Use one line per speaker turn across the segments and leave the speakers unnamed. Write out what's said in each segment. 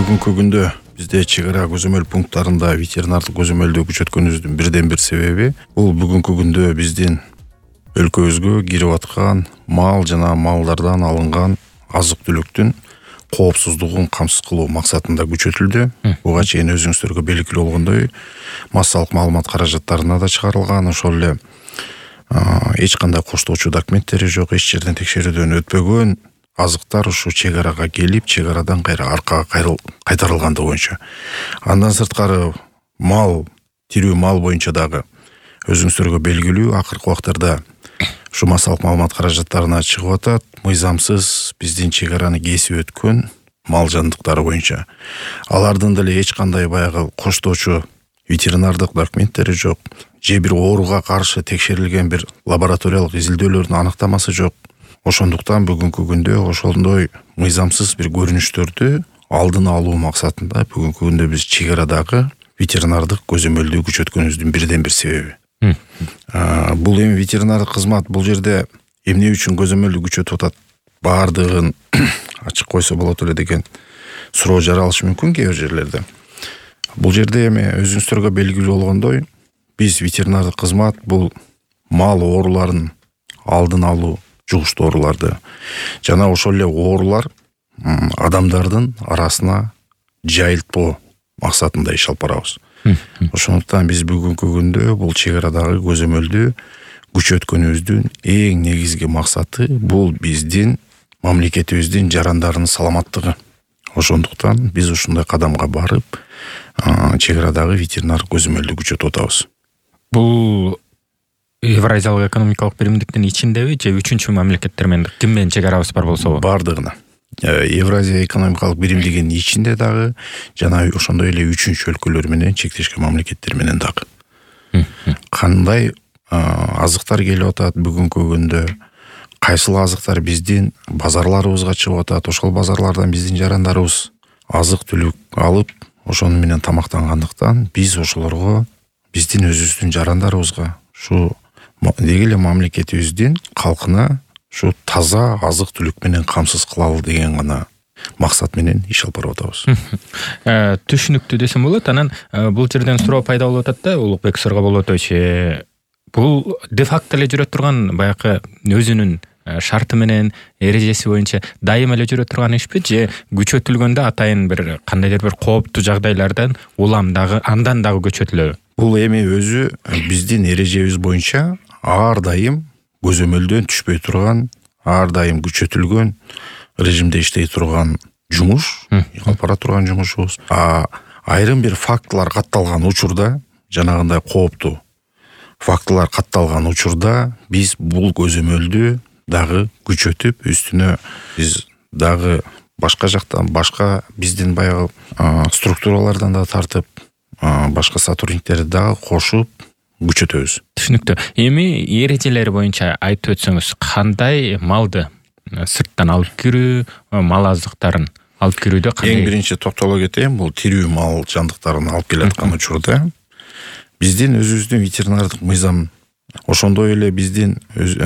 Бүгүнкү күндө бизде чек ара көзөмөл пункттарында ветеринардык көзөмөлдөө күчөткөнүбүздүн бирден бир себеби бул бүгүнкү күндө биздин өлкөбүзгө кирип аткан мал жана малдардан алынган азык түлүктүн коопсуздугун камсыз кылуу максатында күчөтүлдү. Буга чейин өзүңүздөргө белгилүү болгондой массалык маалымат каражаттарына да чыгарылган, ошол эле эч кандай коштоочу документтери жок, эч жерден текшерүүдөн өтпөгөн азыктар ушу чек арага келип, чек арадан кайра аркага кайтарылгандыгы боюнча. Андан сырткары тирүү мал боюнча дагы өзүңүздөргө белгилүү, акыркы убактарда ушу массалык маалымат каражаттарына чыгып атат, мыйзамсыз биздин чек араны кесип өткөн мал жандыктары боюнча. Алардын деле эч кандай баягы коштоочу ветеринардык документтери жок, же бир ооруга каршы текшерилген бир лабораториялык изилдөөлөрдүн аныктамасы жок. Ошондуктан бүгүнкү күндө ошондой мыйзамсыз бир көрүнүштөрдү алдын алуу максатында бүгүнкү күндө биз чек арадагы ветеринардык көзөмөлдүү күчөткөнүбүздүн бирден бир себеби. Бул эми ветеринардык кызмат бул жерде эмне үчүн көзөмөлдү күчөтүп атат, баардыгын ачык койсо болот эле деген суроо жаралышы мүмкүн кээ бир жерлерде. Бул жерде эми өзүңүздөргө белгилүү болгондой, биз ветеринардык кызмат бул мал ооруларын алдын алуу, жугуштуу ооруларды жана ошол эле оорулар адамдардын арасына жайылтпоо максатында иш алып барабыз. Ошондуктан биз бүгүнкү күндө бул чек арадагы көзөмөлдү күчөткөнүбүздүн эң негизги максаты бул биздин мамлекетибиздин жарандарынын саламаттыгы. Ошондуктан биз ушундай кадамга барып, чек арадагы ветеринардык көзөмөлдү күчөтүп атабыз.
Бул Евразиялык экономикалык биримдиктин ичиндеби же үчүнчү мамлекеттер менен ким менен чек арабыз бар болсо?
Бардыгына. Евразия экономикалык биримдигинин ичинде дагы жана ошондой эле үчүнчү өлкөлөр менен чектешкен мамлекеттер менен дагы. Кандай азыктар келип атат бүгүнкү күндө, кайсыл азыктар биздин базарларыбызга чыгып атат, ошол базарлардан биздин жарандарыбыз азык түлүк алып, ошону менен тамактангандыктан биз ошолорго биздин өзүбүздүн жарандарыбызга ушу деги эле мамлекетибиздин калкына ушу таза азык түлүк менен камсыз кылалы деген гана максат менен иш алып барып атабыз.
Түшүнүктүү десем болот. Анан бул жерден суроо пайда болуп атат да, Улукбек Сыргаболотович. Бул де факто эле жүрө турган баягы өзүнүн шарты менен эрежеси боюнча дайыма эле жүрө турган ишпи, же күчөтүлгөндө атайын бир кандайдыр бир кооптуу жагдайлардан улам дагы андан дагы күчөтүлөбү?
Бул эми өзү биздин эрежебиз боюнча ар дайым көзөмөлдөн түшпөй турган, ар дайым күчөтүлгөн режимде иштей турган жумуш, алып бара турган жумушубуз. Айрым бир фактылар катталган учурда, жанагындай кооптуу фактылар катталган учурда биз бул көзөмөлдү дагы күчөтүп, үстүнө биз дагы башка жактан, башка биздин баягы структуралардан да тартып, башка сотрудниктерди дагы кошуп күчөтөбүз.
Түшүнүктүү. Эми эрежелери боюнча айтып өтсөңүз, кандай малды сырттан алып кирүү, мал азыктарын алып кирүүдө кандай?
Эң биринчи токтоло кетейин, бул тирүү мал жандыктарын алып келаткан учурда биздин өзүбүздүн ветеринардык мыйзам, ошондой эле биздин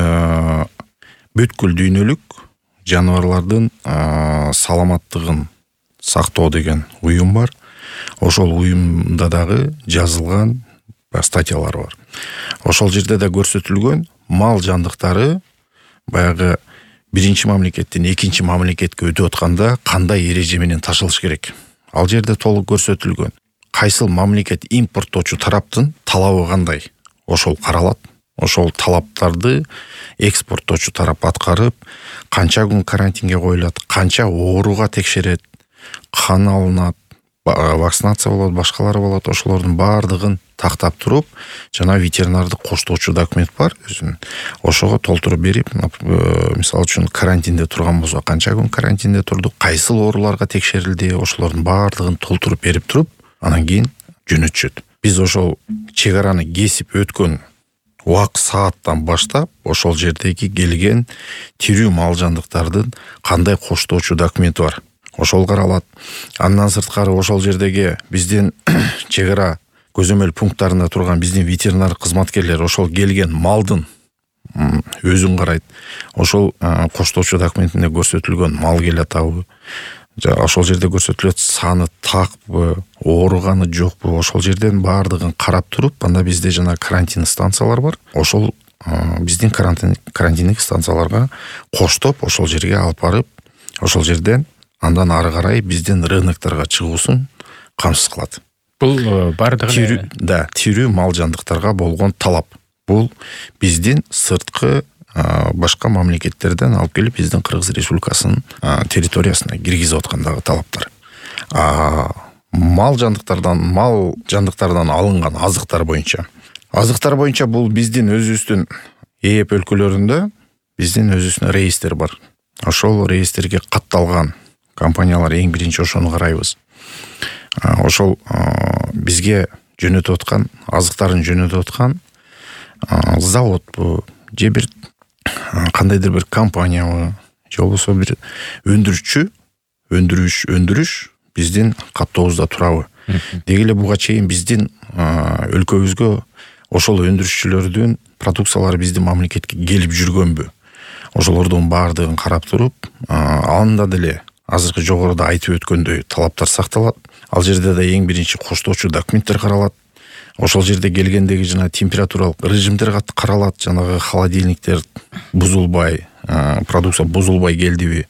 бүткүл дүйнөлүк жаныбарлардын саламаттыгын сактоо деген уюм бар. Ошол уюмда дагы жазылган статьялар бар. Ошол жерде да көрсөтүлгөн мал жандыктары баягы биринчи мамлекеттен экинчи мамлекетке өтүп атканда кандай эреже менен ташылыш керек. Ал жерде толук көрсөтүлгөн. Кайсыл мамлекет импорттоочу тараптын талабы кандай, ошол каралат. Ошол талаптарды экспорттоочу тарап аткарып, канча күн карантинге коюлат, канча ооруга текшерет, кан алынат, вакцинация болот, башкалары болот, ошолордун баардыгын тактап туруп, жана ветеринардык коштоочу документ бар өзүнүн. Ошого толтуруп берип, мисалы үчүн карантинде турган болсо канча күн карантинде турду, кайсыл ооруларга текшерилди, ошолордун баардыгын толтуруп берип туруп, анан кийин жөнөтүшөт. Биз ошол чек араны кесип өткөн сааттан баштап, ошол жердеги келген тирүү мал жандыктардын кандай коштоочу документи бар, ошол каралат. Андан сырткары ошол жердеги биздин чек ара көзөмөл пункттарында турган биздин ветеринар кызматкерлер ошол келген малдын өзүн карайт. Ошол коштоочу документинде көрсөтүлгөн мал келатабы, ошол жерде көрсөтүлөт саны такпы, ооруганы жокпу, ошол жерден баардыгын карап туруп, анда бизде жана карантин станциялар бар. Ошол биздин карантиндик станцияларга коштоп ошол жерге алып барып, ошол жерден андан ары карай биздин рынокторго чыгуусун камсыз кылат.
Бул баардыгы
тирүү мал жандыктарга болгон талап. Бул биздин сырткы башка мамлекеттерден алып келип биздин Кыргыз Республикасынын территориясына киргизип аткандагы талаптар. Мал жандыктардан алынган азыктар боюнча бул биздин өзүбүздүн ээп өлкөлөрүндө биздин өзүбүздүн реестр бар. Ошол реестрге катталган компаниялар эң биринчи ошону карайбыз. Ошол бизге жөнөтүп аткан азыктарын жөнөтүп аткан заводбу же бир кандайдыр бир компаниябы же болбосо бир өндүрүш биздин каттобузда турабы. Деги эле буга чейин биздин өлкөбүзгө ошол өндүрүшчүлөрдүн продукциялары биздин мамлекетке келип жүргөнбү? Ошолордун баардыгын карап туруп, анда деле азыркы жогоруда айтып өткөндөй талаптар сакталат. Ал жерде да эң биринчи коштоочу документтер каралат. Ошол жерде келгендеги жана температуралык режимдер каралат, жанагы холодильниктер бузулбай, продукция бузулбай келдиби.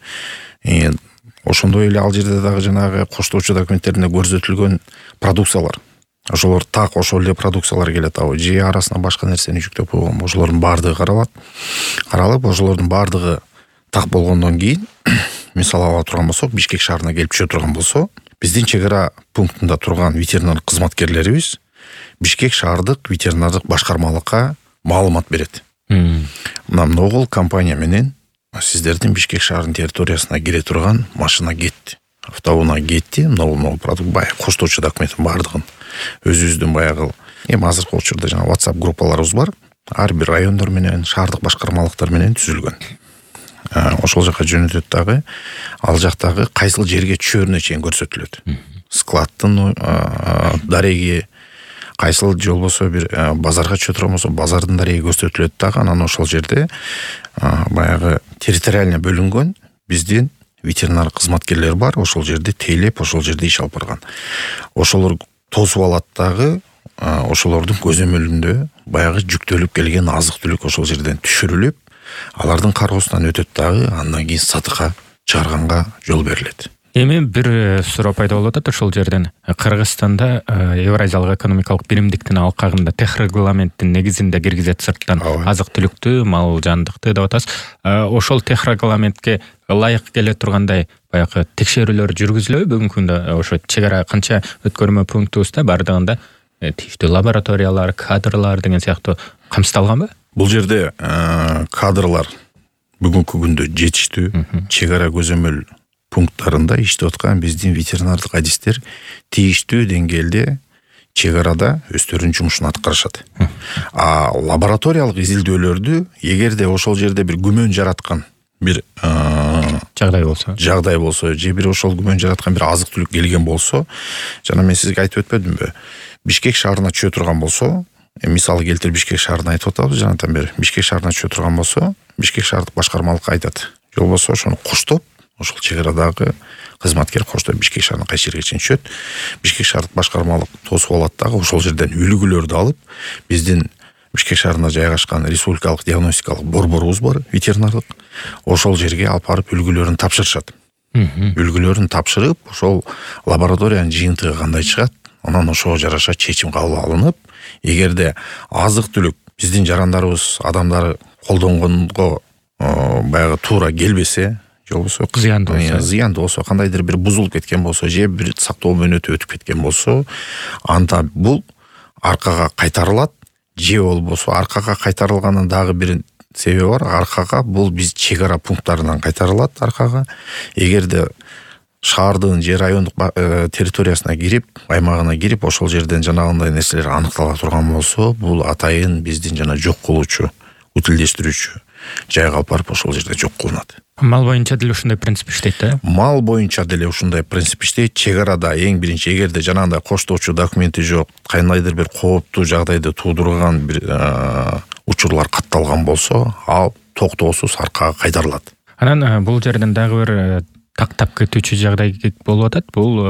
Ошондой эле ал жерде дагы жанагы коштоочу документтеринде көрсөтүлгөн продукциялар. Ошолор так ошол эле продукциялар келет абы, же арасына башка нерсени жүктөп койгонбу? Ошолордун баардыгы каралып, ошолордун баардыгы так болгондон кийин, мисалы ала турган болсок, Бишкек шаарына келип түшө турган болсо, биздин чек ара пунктунда турган ветеринар кызматкерлерибиз Бишкек шаардык ветеринардык башкармалыкка маалымат берет. Могул компания менен сиздердин Бишкек шаарынын территориясына кире турган машина кетти, автоунаа кетти, могул продукт баягы коштоочу документтин баардыгын өзүбүздүн баягы азыркы учурда жана WhatsApp группаларыбыз бар. Ар бир райондор менен, шаардык башкармалыктар менен түзүлгөн. Ошол жака жөнөтөт дагы, ал жактагы кайсыл жерге түшөрүнө чейин көрсөтүлөт. Складтын дареги, кайсыл же болбосо бир базарга түшө турган болсо, базардын дареги көрсөтүлөт дагы. Анан ошол жерде баягы территориально бөлүнгөн биздин ветеринар кызматкерлер бар. Ошол жерде тейлеп, ошол жерде иш алып барган. Ошолор тосуп алат дагы, ошолордун көзөмөлүндө баягы жүктөлүп келген азык-түлүк ошол жерден түшүрүлүп, алардын кароосунан өтөт дагы, андан кийин сатыкка чыгарганга жол берилет.
Эми бир суроо пайда болуп атат ошол жерден. Кыргызстанда Евразиялык экономикалык биримдиктин алкагында техрегламенттин негизинде киргизет сырттан азык-түлүктү, мал жандыкты деп атасыз. Ошол техрегламентке ылайык келе тургандай баягы текшерүүлөр жүргүзүлөбү? Бүгүнкү күндө ошо чек ара канча өткөрмө пунктубузда бардыгында тийиштүү лабораториялар, кадрлар деген сыяктуу камсыздалганбы?
Бул жерде кадрлар бүгүнкү күндө жетиштүү, чек ара көзөмөл пункттарында иштеп аткан биздин ветеринардык адистер тийиштүү деңгээлде чек арада өздөрүнүн жумушун аткарышат. Лабораториялык изилдөөлөрдү эгерде ошол жерде бир күмөн жараткан бир жагдай болсо, же бир ошол күмөн жараткан бир азык-түлүк келген болсо, жана мен сизге айтып өтпөдүмбү? Бишкек шаарына түшө турган болсо, мисалы келтирип Бишкек шаарына айтып атабыз жанатан бери. Бишкек шаарына түшө турган болсо, Бишкек шаардык башкармалыкка айтат. Же болбосо ошону коштоп, ошол чек арадагы кызматкер коштоп Бишкек шаарына кайсы жерге чейин түшөт. Бишкек шаардык башкармалык тосуп алат дагы, ошол жерден үлгүлөрдү алып, биздин Бишкек шаарында жайгашкан республикалык диагностикалык борборубуз бар, ветеринардык. Ошол жерге алып барып үлгүлөрүн тапшырышат. Үлгүлөрүн тапшырып, ошол лабораториянын жыйынтыгы кандай чыгат, анан ошого жараша чечим кабыл алынып, эгерде азык-түлүк биздин жарандарыбыз, адамдар колдонгонго баягы туура келбесе, же болбосо зыяндуу болсо, кандайдыр бир бузулуп кеткен болсо, же бир сактоо мөөнөтү өтүп кеткен болсо, анда бул аркага кайтарылат. Же болбосо аркага кайтарылганын дагы бир себеби бар. Аркага бул биз чек ара пункттарынан кайтарылат аркага. Эгерде шаардын же райондук территориясына кирип, аймагына кирип, ошол жерден жанагындай нерселер аныктала турган болсо, бул атайын биздин жана жок кылуучу, утилдештирүүчү жайга алып барып ошол жерде жок кылынат.
Мал боюнча деле ушундай принцип иштейт да?
Мал боюнча деле ушундай принцип иштейт. Чек арада эң биринчи эгерде жанагындай коштоочу документи жок, кандайдыр бир кооптуу жагдайды туудурган бир учурлар катталган болсо, ал токтоосуз аркага кайтарылат.
Анан бул жерден дагы бир тактап кетүүчү жагдай болуп атат. Бул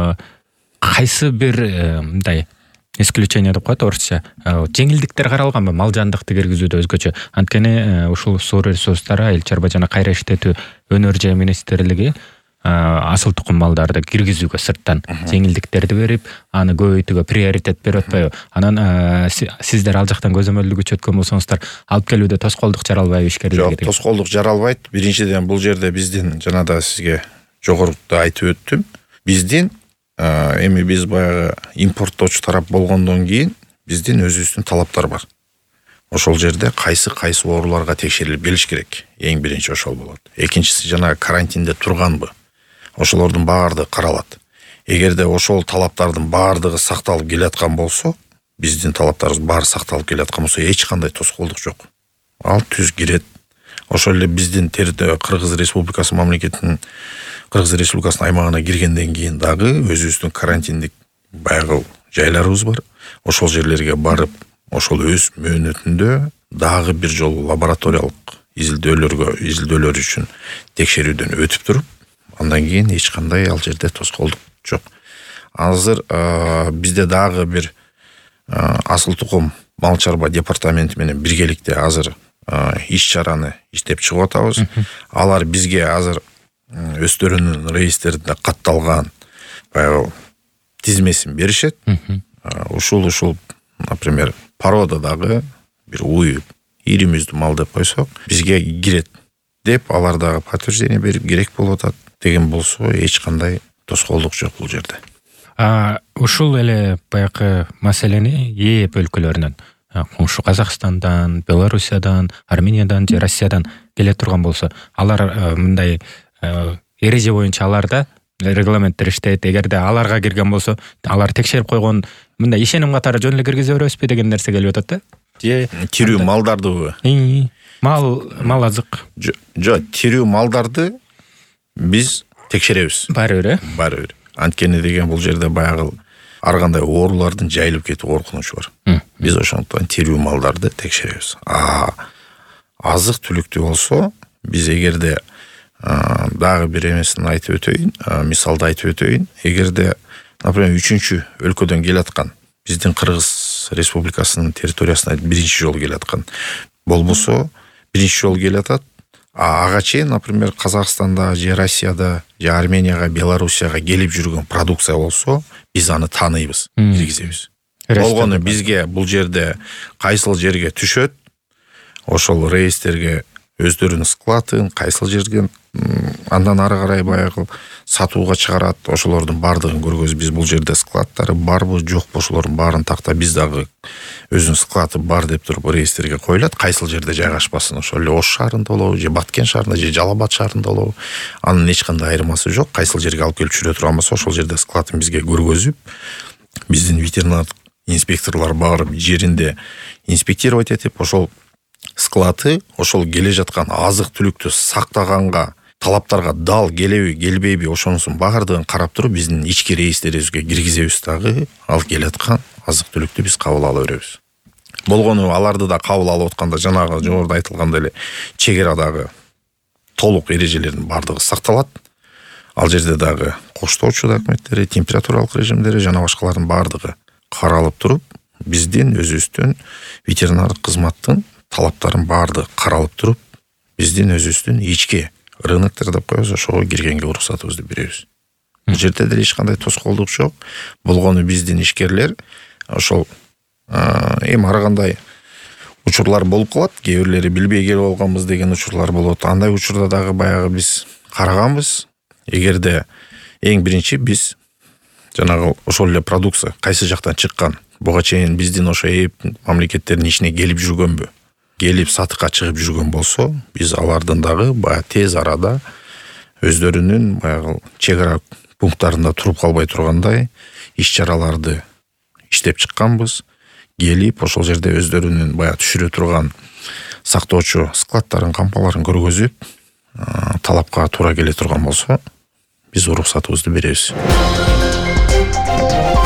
кайсы бир мындай исключение деп коет орусча. Жеңилдиктер каралганбы мал жандыкты киргизүүдө өзгөчө? Анткени ушул суу ресурстары Айыл чарба жана кайра иштетүү өнөр жай министрлиги асыл тукум малдарды киргизүүгө сырттан жеңилдиктерди берип, аны көбөйтүүгө приоритет берип атпайбы? Анан сиздер ал жактан көзөмөлдөгүчү өткөн болсоңуздар, алып келүүдө тоскоолдук жаралбайбы ишкерлерге?
Жок, тоскоолдук жаралбайт. Биринчиден бул жерде биздин жана да сизге жогоруда айтып өттүм. Биздин эми биз баягы импорттоочу тарап болгондон кийин биздин өзүбүздүн талаптар бар. Ошол жерде кайсы ооруларга текшерилип келиш керек. Эң биринчи ошол болот. Экинчиси жана карантинде турганбы? Ошолордун баардыгы каралат. Эгерде ошол талаптардын баардыгы сакталып келаткан болсо, биздин талаптарыбыз баары сакталып келаткан болсо, эч кандай тоскоолдук жок. Ал түз кирет. Ошол эле биздин Кыргыз Республикасы мамлекетинин Кыргыз Республикасынын аймагына киргенден кийин дагы өзүбүздүн карантиндик байгыл жайларыбыз бар. Ошол жерлерге барып, ошол өз мөөнөтүндө дагы бир жолу лабораториялык изилдөөлөр үчүн текшерүүдөн өтүп туруп, андан кийин эч кандай ал жерде тоскоолдук жок. Азыр бизде дагы бир асыл тукум мал чарба департаменти менен биргеликте азыр иш чараны иштеп чыгып атабыз. Алар бизге азыр өздөрүнүн реестеринде катталган баягы тизмесин беришет. Ушул, например, породадагы бир уй ири мүздүү мал деп койсок, бизге кирет деп алар дагы подтверждение берип керек болуп атат деген болсо, эч кандай тоскоолдук жок бул жерде.
Ушул эле баягы маселени ээп өлкөлөрүнөн, коңшу Казакстандан, Белоруссиядан, Армениядан же Россиядан келе турган болсо, алар мындай эреже боюнча аларда регламенттер иштейт. Эгерде аларга кирген болсо, алар текшерип койгон мындай ишеним катары жөн эле киргизе беребизби деген нерсе келип атат да?
Же тирүү малдардыбы?
Мал азык.
Жок, тирүү малдарды биз текшеребиз.
Баары бир,
Баары бир. Анткени деген бул жерде баягы ар кандай оорулардын жайылып кетүү коркунучу бар. Биз ошондуктан тирүү малдарды текшеребиз. Азык түлүктүү болсо, биз эгерде дагы бир эмесин айтып өтөйүн, мисалды айтып өтөйүн. Эгерде, например, 3-чү өлкөдөн келаткан, биздин Кыргыз Республикасынын территориясына биринчи жолу келаткан болбосо, биринчи жолу келатат. Ага чейин, например, Казакстанда, же Россияда, же Арменияга, Белоруссияга келип жүргөн продукция болсо, биз аны тааныбыз, киргизебиз. Болгону бизге бул жерде кайсыл жерге түшөт, ошол рейстерге өздөрүнүн складын, кайсыл жерге андан ары карай баягы сатууга чыгарат, ошолордун баардыгын көргөзүп, биз бул жерде складдары барбы, жокпу, ошолордун баарын тактап, биз дагы өзүнүн склады бар деп туруп рейстерге коюлат, кайсыл жерде жайгашпасын, ошол эле Ош шаарында болобу, же Баткен шаарында, же Жалал Абад шаарында болобу, анын эч кандай айырмасы жок. Кайсыл жерге алып келип түшүрө турган болсо, ошол жерде складын бизге көргөзүп, биздин ветеринардык инспекторлор барып жеринде инспектировать этип, ошол склады, ошол келе жаткан азык түлүктү сактаганга талаптарга дал келеби, келбейби, ошонусун баардыгын карап туруп, биздин ички рейстерибизге киргизебиз дагы, ал келаткан азык түлүктү биз кабыл ала беребиз. Болгону аларды да кабыл алып атканда, жанагы жогоруда айтылгандай эле чек арадагы толук эрежелердин баардыгы сакталат. Ал жерде дагы коштоочу документтери, температуралык режимдери жана башкалардын баардыгы каралып туруп, биздин өзүбүздүн ветеринардык кызматтын талаптарын баардыгы каралып туруп, биздин өзүбүздүн ички рыноктор деп коебуз, ошого киргенге уруксатыбызды беребиз. Бул жерде деле эч кандай тоскоолдук жок. Болгону биздин ишкерлер ошол эми ар кандай учурлар болуп калат, кээ бирлери билбей келип алганбыз деген учурлар болот. Андай учурда дагы баягы биз караганбыз. Эгерде эң биринчи биз жанагы ошол эле продукция кайсы жактан чыккан, буга чейин биздин ошо мамлекеттердин ичине келип жүргөнбү, келип сатыкка чыгып жүргөн болсо, биз алардын дагы баягы тез арада өздөрүнүн баягы чек ара пункттарында туруп калбай тургандай иш чараларды иштеп чыкканбыз. Келип ошол жерде өздөрүнүн баягы түшүрө турган сактоочу складдарын, кампаларын көргөзүп, талапка туура келе турган болсо, биз уруксатыбызды беребиз.